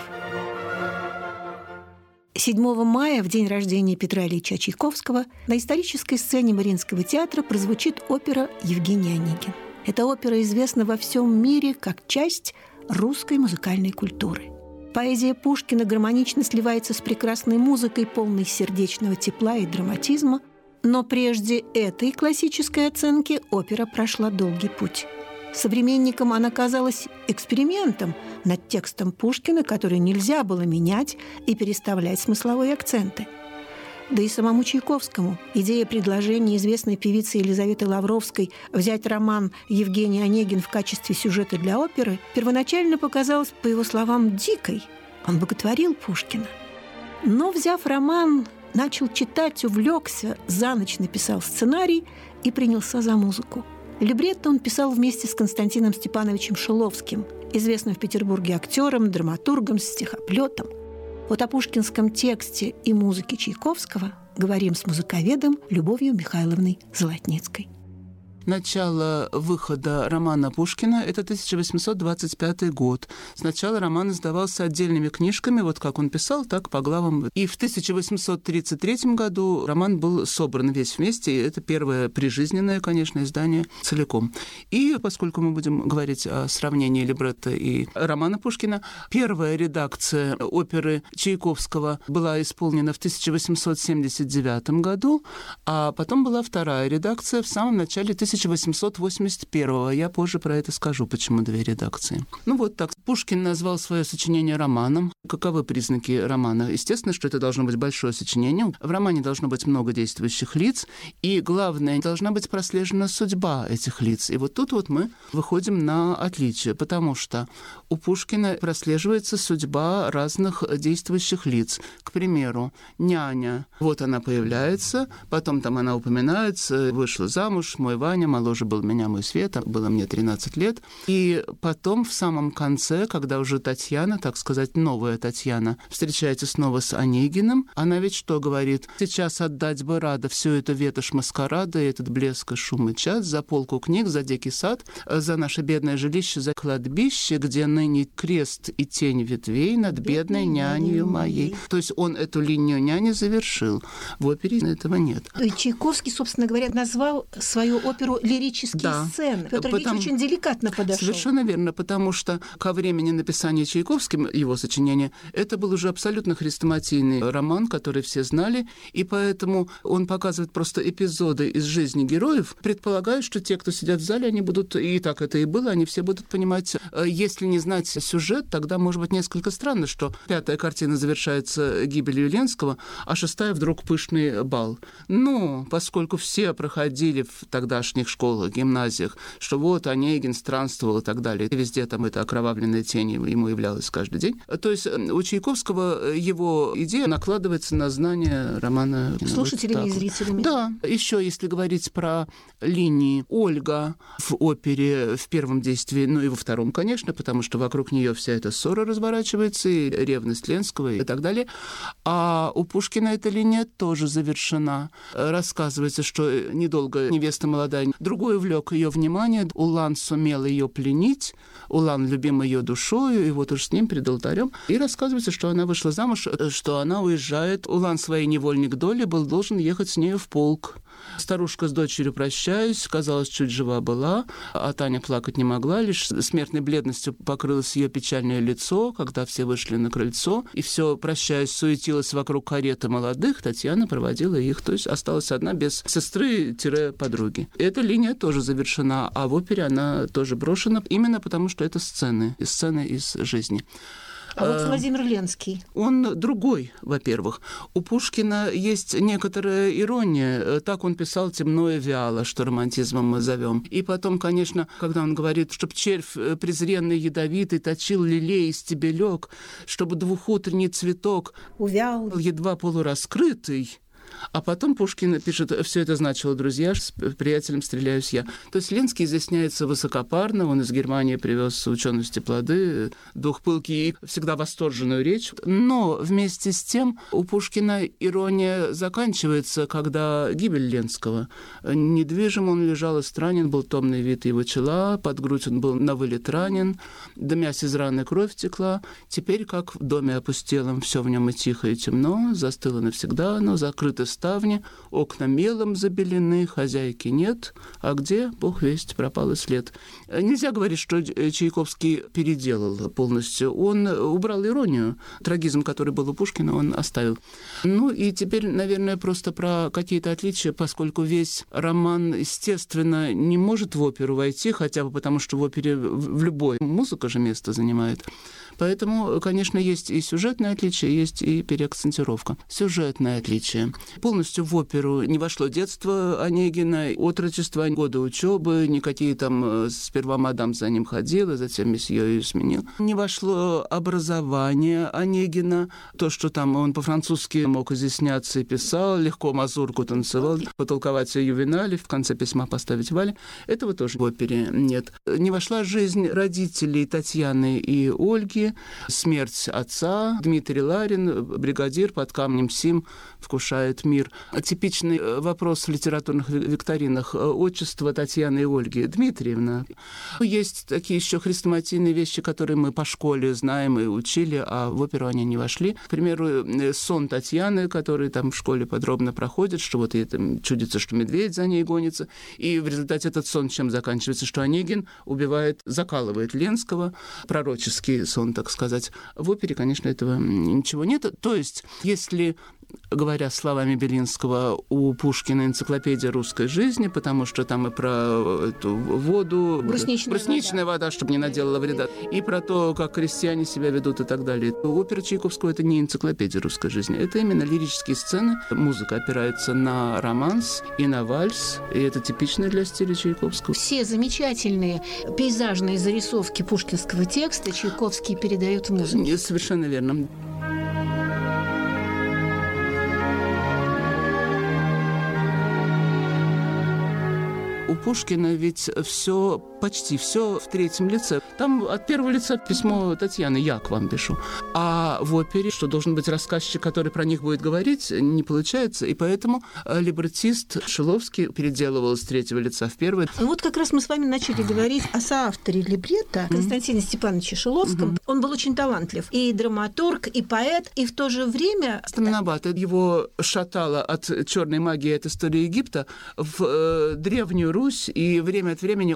седьмого мая, в день рождения Петра Ильича Чайковского, на исторической сцене Мариинского театра прозвучит опера «Евгений Онегин». Эта опера известна во всем мире как часть русской музыкальной культуры. Поэзия Пушкина гармонично сливается с прекрасной музыкой, полной сердечного тепла и драматизма, но прежде этой классической оценки опера прошла долгий путь. Современникам она казалась экспериментом над текстом Пушкина, который нельзя было менять и переставлять смысловые акценты. Да и самому Чайковскому идея предложения известной певицы Елизаветы Лавровской взять роман «Евгений Онегин» в качестве сюжета для оперы первоначально показалась, по его словам, дикой. Он боготворил Пушкина. Но, взяв роман, начал читать, увлекся, за ночь написал сценарий и принялся за музыку. Либретто он писал вместе с Константином Степановичем Шиловским, известным в Петербурге актером, драматургом, стихоплетом. Вот о пушкинском тексте и музыке Чайковского говорим с музыковедом Любовью Михайловной Золотницкой. Начало выхода романа Пушкина – это тысяча восемьсот двадцать пятый год. Сначала роман издавался отдельными книжками, вот как он писал, так по главам. И в тысяча восемьсот тридцать третьем году роман был собран весь вместе, и это первое прижизненное, конечно, издание целиком. И поскольку мы будем говорить о сравнении либретто и романа Пушкина, первая редакция оперы Чайковского была исполнена в тысяча восемьсот семьдесят девятом году, а потом была вторая редакция в самом начале тысяча восемьсот восемьдесят первого. Я позже про это скажу, почему две редакции. Ну вот так. Пушкин назвал свое сочинение романом. Каковы признаки романа? Естественно, что это должно быть большое сочинение. В романе должно быть много действующих лиц, и, главное, должна быть прослежена судьба этих лиц. И вот тут вот мы выходим на отличие, потому что у Пушкина прослеживается судьба разных действующих лиц. К примеру, няня. Вот она появляется, потом там она упоминается, вышла замуж, мой Ваня, моложе был меня, мой Света, было мне тринадцать лет. И потом в самом конце, когда уже Татьяна, так сказать, новая Татьяна, встречается снова с Онегиным, она ведь что говорит? «Сейчас отдать бы рада всю эту ветошь маскарада, и этот блеск и шум и час, за полку книг, за дикий сад, за наше бедное жилище, за кладбище, где ныне крест и тень ветвей над бедной нянею моей». То есть он эту линию няни завершил. В опере этого нет. И Чайковский, собственно говоря, назвал свою оперу «Лирические да, сцены». Петр Ильич очень деликатно подошел. Совершенно верно, потому что ко времени написания Чайковским его сочинения это был уже абсолютно хрестоматийный роман, который все знали, и поэтому он показывает просто эпизоды из жизни героев, предполагая, что те, кто сидят в зале, они будут, и так это и было, они все будут понимать. Если не знать сюжет, тогда может быть несколько странно, что пятая картина завершается гибелью Ленского, а шестая вдруг пышный бал. Но поскольку все проходили в тогдашнем нынешних школах, гимназиях, что вот Онегин странствовал и так далее. И везде там эта окровавленная тень ему являлась каждый день. То есть у Чайковского его идея накладывается на знание романа. Слушателями вот и зрителями. Да. Еще если говорить про линии, Ольга в опере в первом действии, ну и во втором, конечно, потому что вокруг нее вся эта ссора разворачивается, и ревность Ленского и так далее. А у Пушкина эта линия тоже завершена. Рассказывается, что недолго невеста молодая, другой увлек ее внимание, Улан сумел ее пленить, Улан любим ее душою, и вот уж с ним пред алтарем. И рассказывается, что она вышла замуж, что она уезжает. Улан своей невольник доли был должен ехать с нею в полк. Старушка с дочерью прощаюсь, казалось, чуть жива была, а Таня плакать не могла, лишь смертной бледностью покрылось ее печальное лицо, когда все вышли на крыльцо, и все, прощаясь, суетилось вокруг кареты молодых, Татьяна проводила их, то есть осталась одна без сестры-подруги. Эта линия тоже завершена, а в опере она тоже брошена, именно потому что это сцены, сцены из жизни. А вот Владимир Ленский. Он другой, во-первых. У Пушкина есть некоторая ирония. Так он писал темно и вяло, что романтизмом мы зовем. И потом, конечно, когда он говорит, чтоб червь презренный ядовитый точил лилей и стебелек, чтобы двухутренний цветок увял, едва полураскрытый. А потом Пушкин пишет, все это значило, друзья, с приятелем стреляюсь я. То есть Ленский изъясняется высокопарно, он из Германии привез учености плоды, дух пылкий и всегда восторженную речь. Но вместе с тем у Пушкина ирония заканчивается, когда гибель Ленского. Недвижим он лежал и странен, был томный вид его чела, под грудь он был на вылет ранен, дымясь из раны кровь текла. Теперь, как в доме опустелом, все в нем и тихо, и темно, застыло навсегда, но закрыто ставни, окна мелом забелены, хозяйки нет, а где, бог весть, пропал и след. Нельзя говорить, что Чайковский переделал полностью. Он убрал иронию. Трагизм, который был у Пушкина, он оставил. Ну и теперь, наверное, просто про какие-то отличия, поскольку весь роман, естественно, не может в оперу войти, хотя бы потому, что в опере в любой музыка же место занимает. Поэтому, конечно, есть и сюжетное отличие, есть и переакцентировка. Сюжетное отличие. Полностью в оперу не вошло детство Онегина, отрочество, годы учебы, никакие там сперва мадам за ним ходила, затем месье ее сменил. Не вошло образование Онегина, то, что там он по-французски мог изъясняться и писал, легко мазурку танцевал, потолковать о Ювенале, в конце письма поставить Вале. Этого тоже в опере нет. Не вошла жизнь родителей Татьяны и Ольги, смерть отца, Дмитрий Ларин, бригадир под камнем Сим, вкушает мир. Типичный вопрос в литературных викторинах. Отчество Татьяны и Ольги Дмитриевна. Есть такие еще хрестоматийные вещи, которые мы по школе знаем и учили, а в оперу они не вошли. К примеру, сон Татьяны, который там в школе подробно проходит, что вот ей там чудится, что медведь за ней гонится. И в результате этот сон чем заканчивается? Что Онегин убивает, закалывает Ленского. Пророческий сон, так сказать. В опере, конечно, этого ничего нет. То есть, если, говоря словами Белинского, у Пушкина энциклопедия русской жизни, потому что там и про эту воду, брусничная, брусничная вода. вода, чтобы не наделала вреда, и про то, как крестьяне себя ведут и так далее. Опера Чайковского — это не энциклопедия русской жизни, это именно лирические сцены. Музыка опирается на романс и на вальс, и это типично для стиля Чайковского. Все замечательные пейзажные зарисовки пушкинского текста Чайковский передает в музыке. Совершенно верно. У Пушкина ведь все, почти все в третьем лице. Там от первого лица письмо Татьяны «Я к вам пишу». А в опере, что должен быть рассказчик, который про них будет говорить, не получается. И поэтому либретист Шиловский переделывал с третьего лица в первое. Вот как раз мы с вами начали говорить о соавторе либретто Константине Степановиче Шиловском. Mm-hmm. Он был очень талантлив. И драматург, и поэт, и в то же время... Странновато. Его шатало от черной магии, от истории Египта в э, древнюю Русь, и время от времени он в свое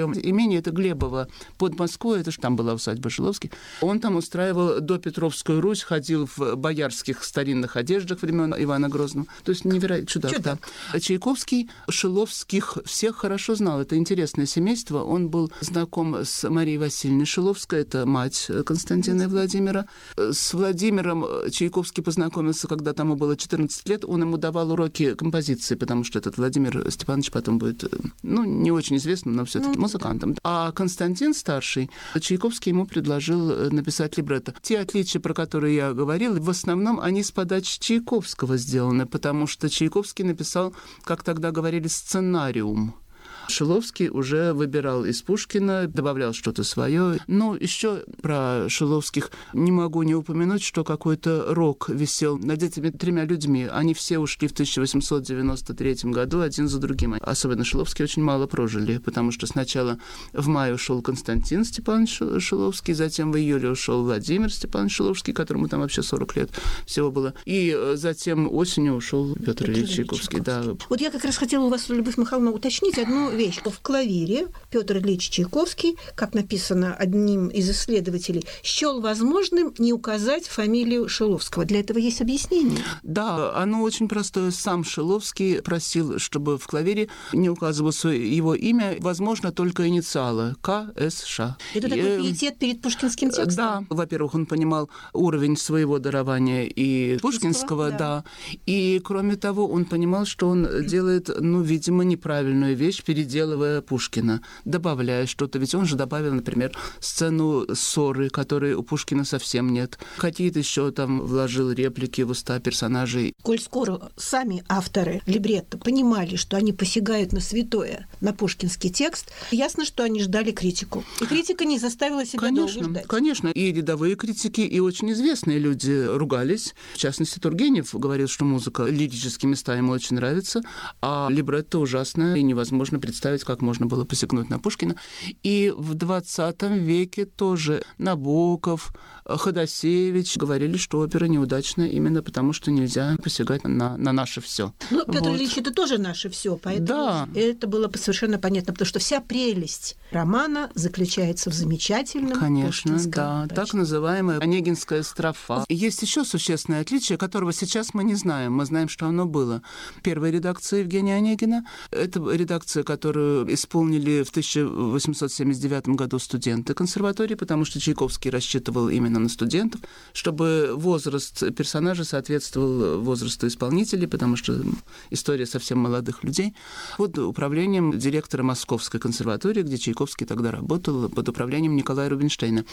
своем имении, это Глебово, под Москвой, это же там была усадьба Шиловских. Он там устраивал допетровскую Русь, ходил в боярских старинных одеждах времен Ивана Грозного. То есть невероятно чудак, чудак. Да. Чайковский Шиловских всех хорошо знал. Это интересное семейство. Он был знаком с Марией Васильевной Шиловской, это мать Константина и Владимира. С Владимиром Чайковский познакомился, когда тому было четырнадцать лет. Он ему давал уроки композиции, потому что этот Владимир Степанович потом будет, ну, не очень известным, но все-таки музыкантом. А Константин старший, Чайковский ему предложил написать либретто. Те отличия, про которые я говорил, в основном они с подачи Чайковского сделаны, потому что Чайковский написал, как тогда говорили, сценариум. Шиловский уже выбирал из Пушкина, добавлял что-то свое. Но еще про Шиловских не могу не упомянуть, что какой-то рок висел над этими тремя людьми. Они все ушли в тысяча восемьсот девяносто третьем году один за другим. Особенно Шиловские очень мало прожили, потому что сначала в мае ушел Константин Степанович Шиловский, затем в июле ушел Владимир Степанович Шиловский, которому там вообще сорок лет всего было. И затем осенью ушел Петр Ильич Чайковский. Да. Вот я как раз хотела у вас, Любовь Михайловна, уточнить одну вещь. В клавире Петр Ильич Чайковский, как написано одним из исследователей, счел возможным не указать фамилию Шиловского. Для этого есть объяснение? Да, оно очень простое. Сам Шиловский просил, чтобы в клавире не указывалось его имя, возможно, только инициалы К С Ш. Это такой пиетет перед пушкинским текстом? Да. Во-первых, он понимал уровень своего дарования и пушкинского, да. да. И, кроме того, он понимал, что он делает, ну, видимо, неправильную вещь, переделывая Пушкина, добавляя что-то. Ведь он же добавил, например, сцену ссоры, которой у Пушкина совсем нет. Какие-то еще там вложил реплики в уста персонажей. Коль скоро сами авторы либретто понимали, что они посягают на святое, на пушкинский текст, ясно, что они ждали критику. И критика не заставила себя конечно, долго ждать. Конечно. И рядовые критики, и очень известные люди ругались. В частности, Тургенев говорил, что музыка, лирические места ему очень нравится, а либретто ужасное, и невозможно представить, как можно было посягнуть на Пушкина. И в двадцатом веке тоже Набоков, Ходосевич говорили, что опера неудачная именно потому, что нельзя посягать на, на наше все. Ну, Петр вот. Ильич, это тоже наше все, поэтому да. это было совершенно понятно, потому что вся прелесть романа заключается в замечательном Конечно, да, качестве. Так называемая онегинская строфа. Есть еще существенное отличие, которого сейчас мы не знаем. Мы знаем, что оно было. Первая редакция Евгения Онегина — это редакция, которую исполнили в тысяча восемьсот семьдесят девятом году студенты консерватории, потому что Чайковский рассчитывал именно на студентов, чтобы возраст персонажа соответствовал возрасту исполнителей, потому что история совсем молодых людей. Под управлением директора Московской консерватории, где Чайковский тогда работал, под управлением Николая Рубинштейна.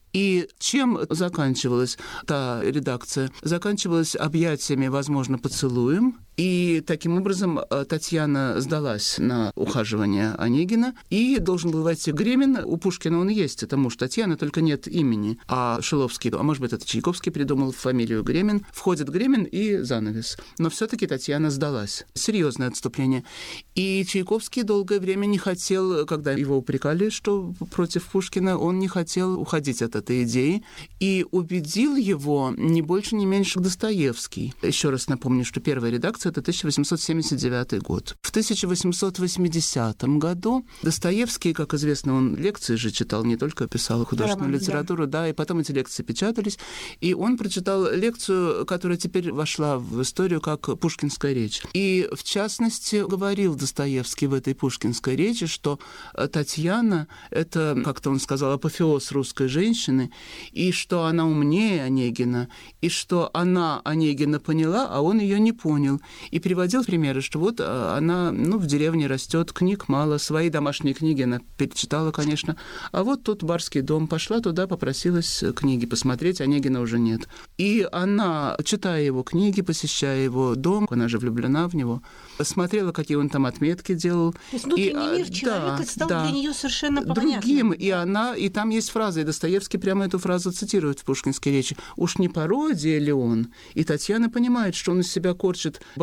И чем заканчивалась та редакция? Заканчивалась объятиями, возможно, поцелуем. И таким образом Татьяна сдалась на ухаживание Онегина, и должен был войти Гремин. У Пушкина он есть, это муж Татьяны, только нет имени. А Шиловский, а может быть, это Чайковский придумал фамилию Гремин. Входит Гремин и занавес. Но все-таки Татьяна сдалась. Серьезное отступление. И Чайковский долгое время не хотел, когда его упрекали, что против Пушкина, он не хотел уходить от этой идеи. И убедил его не больше, не меньше Достоевский. Еще раз напомню, что первая редакция — это тысяча восемьсот семьдесят девятый год. В тысяча восемьсот восьмидесятом году Достоевский, как известно, он лекции же читал, не только писал художественную Роман, литературу, да. да, и потом эти лекции печатались. И он прочитал лекцию, которая теперь вошла в историю как «Пушкинская речь». И, в частности, говорил Достоевский в этой пушкинской речи, что Татьяна — это, как-то он сказал, апофеоз русской женщины, и что она умнее Онегина, и что она Онегина поняла, а он ее не понял. И приводил примеры, что вот она, ну, в деревне растет, книг мало, свои домашние книги она перечитала, конечно, а вот тут барский дом, пошла туда, попросилась книги посмотреть, Онегина уже нет. И она, читая его книги, посещая его дом, она же влюблена в него, смотрела, какие он там отметки делал. То есть внутренний мир человека да, стал да, для нее совершенно понятным. Другим, и она, и там есть фраза, и Достоевский прямо эту фразу цитирует в пушкинской речи. Уж не пародия ли он? И Татьяна понимает, что он из себя корчит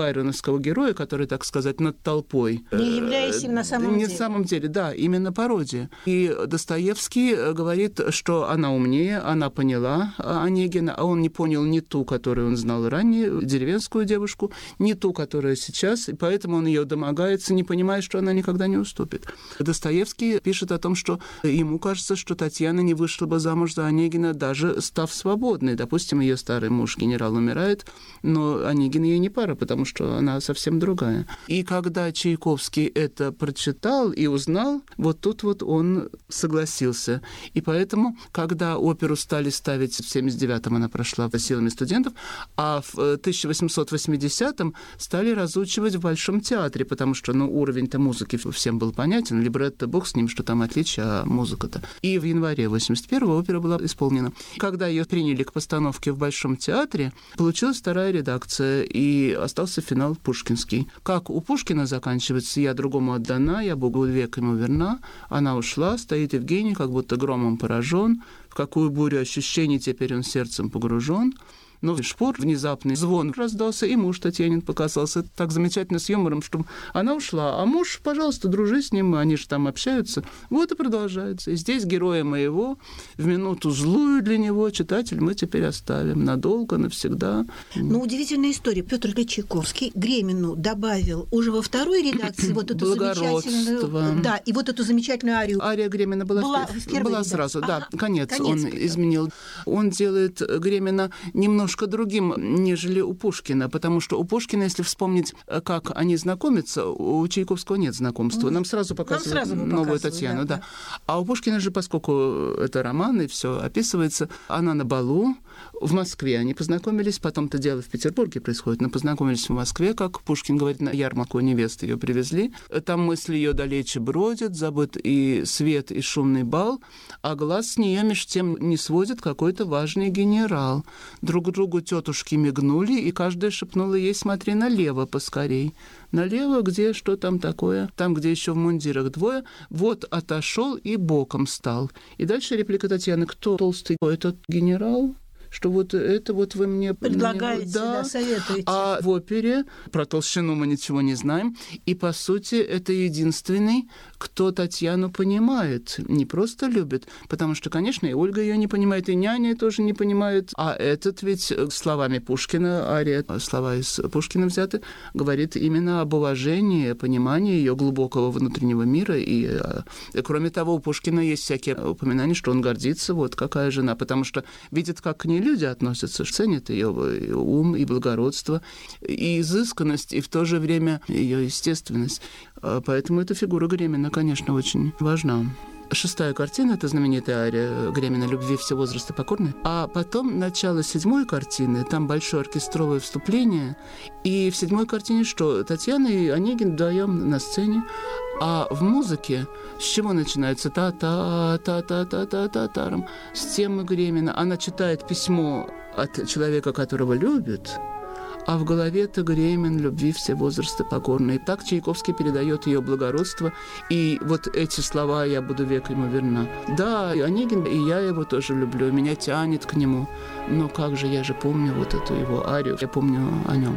байроновского героя, который, так сказать, над толпой. Не являясь им на самом Не деле. на самом деле, да, именно пародия. И Достоевский говорит, что она умнее, она поняла Онегина, а он не понял ни ту, которую он знал ранее, деревенскую девушку, ни ту, которая сейчас, и поэтому он ее домогается, не понимая, что она никогда не уступит. Достоевский пишет о том, что ему кажется, что Татьяна не вышла бы замуж за Онегина, даже став свободной. Допустим, ее старый муж, генерал, умирает, но Онегин ей не пара, потому что она совсем другая. И когда Чайковский это прочитал и узнал, вот тут вот он согласился. И поэтому, когда оперу стали ставить, в семьдесят девятом она прошла силами студентов, а в тысяча восемьсот восьмидесятом стали разучивать в Большом театре, потому что, ну, уровень-то музыки всем был понятен, либретто, бог с ним, что там отличие, а музыка-то. И в январе восемьдесят первого опера была исполнена. Когда ее приняли к постановке в Большом театре, получилась вторая редакция, и остался финал пушкинский. Как у Пушкина заканчивается «Я другому отдана, я Богу век ему верна», она ушла, стоит Евгений, как будто громом поражен, в какую бурю ощущений теперь он сердцем погружен. Но шпор, внезапный звон раздался, и муж Татьянин показался. Это так замечательно с юмором, что она ушла, а муж, пожалуйста, дружи с ним, они же там общаются. Вот и продолжается. И здесь героя моего, в минуту злую для него, читатель мы теперь оставим надолго, навсегда. Но удивительная история. Петр Ильич Чайковский Гремину добавил уже во второй редакции вот эту замечательную... Да, и вот эту замечательную арию. Ария Гремина была, была, в... впервые, была да. сразу, да, ага. конец, конец он придёт. изменил. Он делает Гремина немножко другим, нежели у Пушкина, потому что у Пушкина, если вспомнить, как они знакомятся, у Чайковского нет знакомства. Нам сразу показывают Нам сразу новую показывают, Татьяну. Да, да. да. А у Пушкина же, поскольку это роман, и все описывается, она на балу в Москве. Они познакомились, потом-то дело в Петербурге происходит, но познакомились в Москве, как Пушкин говорит, на ярмарку невесты ее привезли. Там мысли ее далече бродят, забыт и свет, и шумный бал, а глаз с нее меж тем не сводит какой-то важный генерал. Друг другу тетушки мигнули, и каждая шепнула ей: смотри налево поскорей. Налево, где что там такое? Там, где еще в мундирах двое. Вот отошел и боком стал. И дальше реплика Татьяны: кто толстый? Этот генерал? Что вот это вот вы мне... Предлагаете, да. да, советуете. А в опере про толщину мы ничего не знаем. И, по сути, это единственный, кто Татьяну понимает. Не просто любит. Потому что, конечно, и Ольга ее не понимает, и няня тоже не понимает. А этот ведь словами Пушкина, ария, слова из Пушкина взяты, говорит именно об уважении, понимании ее глубокого внутреннего мира. И, кроме того, у Пушкина есть всякие упоминания, что он гордится, вот какая жена. Потому что видит, как к ней люди относятся, ценят ее ум и благородство, и изысканность, и в то же время ее естественность. Поэтому эта фигура Гремина, конечно, очень важна. Шестая картина — это знаменитая ария Гремина «Любви все возрасты покорны». А потом начало седьмой картины, там большое оркестровое вступление. И в седьмой картине что? Татьяна и Онегин вдвоем на сцене. А в музыке с чего начинается? Та-та-та-та-та-та-та-тарам. С темы Гремина. Она читает письмо от человека, которого любит, а в голове-то Гремин «Любви все возрасты покорны». И так Чайковский передает ее благородство. И вот эти слова «я буду век ему верна». Да, и Онегин, и я его тоже люблю, меня тянет к нему. Но как же, я же помню вот эту его арию, я помню о нем.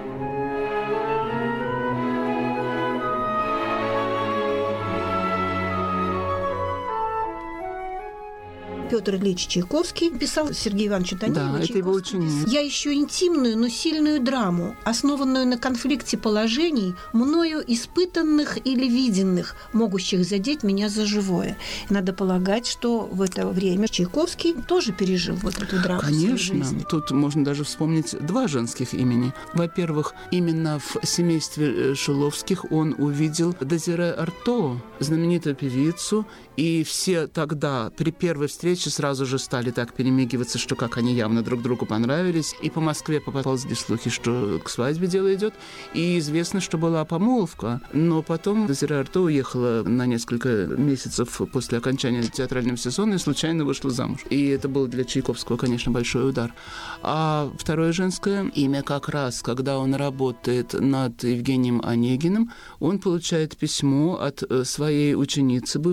Петр Ильич Чайковский писал Сергею Ивановичу Танееву. Да, это его ученик. Я ищу интимную, но сильную драму, основанную на конфликте положений, мною испытанных или виденных, могущих задеть меня за живое. Надо полагать, что в это время Чайковский тоже пережил вот эту драму. Конечно. Тут можно даже вспомнить два женских имени. Во-первых, именно в семействе Шиловских он увидел Дезире Арто, знаменитую певицу, и все тогда при первой встрече сразу же стали так перемигиваться, что как они явно друг другу понравились. И по Москве поползли слухи, что к свадьбе дело идет. И известно, что была помолвка. Но потом Дезире Арто уехала на несколько месяцев после окончания театрального сезона и случайно вышла замуж. И это был для Чайковского, конечно, большой удар. А второе женское имя как раз, когда он работает над Евгением Онегиным, он получает письмо от своей ученицы бывшей, которая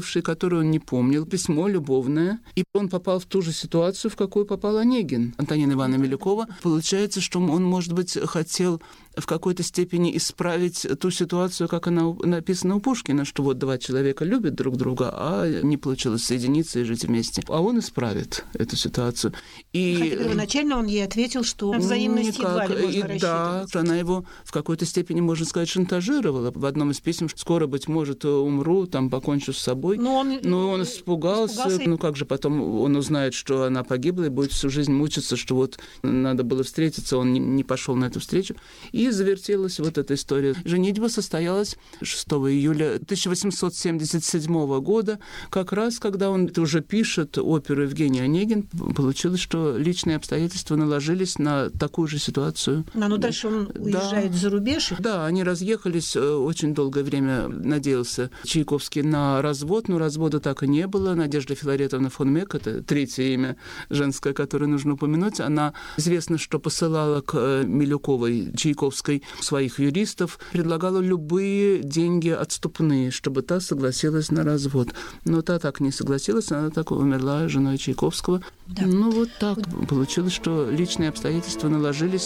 которую он не помнил, письмо любовное, и он попал в ту же ситуацию, в какую попал Онегин, Антонина Ивановна Милюкова. Получается, что он, может быть, хотел в какой-то степени исправить ту ситуацию, как она написана у Пушкина, что вот два человека любят друг друга, а не получилось соединиться и жить вместе. А он исправит эту ситуацию. И хотя первоначально он ей ответил, что взаимность едва ли можно рассчитывать. Да, она его в какой-то степени, можно сказать, шантажировала. В одном из писем: скоро, быть может, умру, там, покончу с собой. Но он, Но он испугался. испугался. Ну как же потом он узнает, что она погибла, и будет всю жизнь мучиться, что вот надо было встретиться, он не пошел на эту встречу. И завертелась вот эта история. Женитьба состоялась шестого июля тысяча восемьсот семьдесят седьмого года, как раз когда он уже пишет оперу «Евгений Онегин». Получилось, что личные обстоятельства наложились на такую же ситуацию. А ну дальше он уезжает да. за рубеж? Да, они разъехались. Очень долгое время надеялся Чайковский на развод, но развода так и не было. Надежда Филаретовна фон Мек, это третье имя женское, которое нужно упомянуть, она известно, что посылала к Милюковой, Чайковской, своих юристов, предлагала любые деньги отступные, чтобы та согласилась на развод. Но та так не согласилась, она так умерла женой Чайковского. Да. Ну вот так получилось, что личные обстоятельства наложились.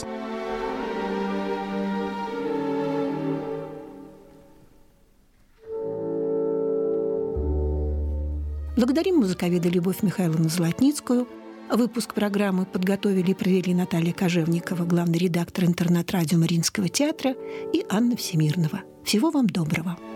Благодарим музыковеда Любовь Михайловну Золотницкую. Выпуск программы подготовили и провели Наталья Кожевникова, главный редактор интернет-радио Мариинского театра, и Анна Всемирнова. Всего вам доброго.